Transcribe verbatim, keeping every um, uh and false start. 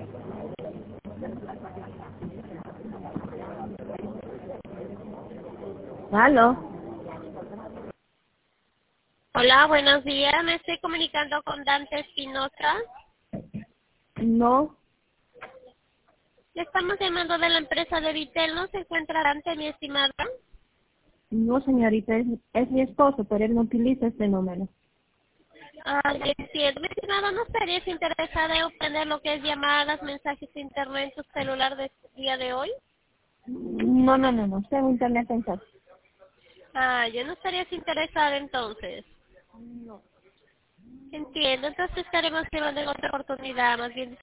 ¿Aló? Hola, buenos días. Me estoy comunicando con Dante Espinosa. No, Le estamos llamando de la empresa de Vitel. ¿No se encuentra Dante, mi estimada? no señorita, es, es mi esposo, pero él no utiliza este número. Ah, ya entiendo. Mi estimada, ¿no estarías interesada en obtener lo que es llamadas, mensajes de internet en tu celular de día de hoy? No, no, no, no, tengo internet en casa. Ah, yo no estarías interesada entonces. No. Entiendo, entonces estaremos llevando en otra oportunidad, más bien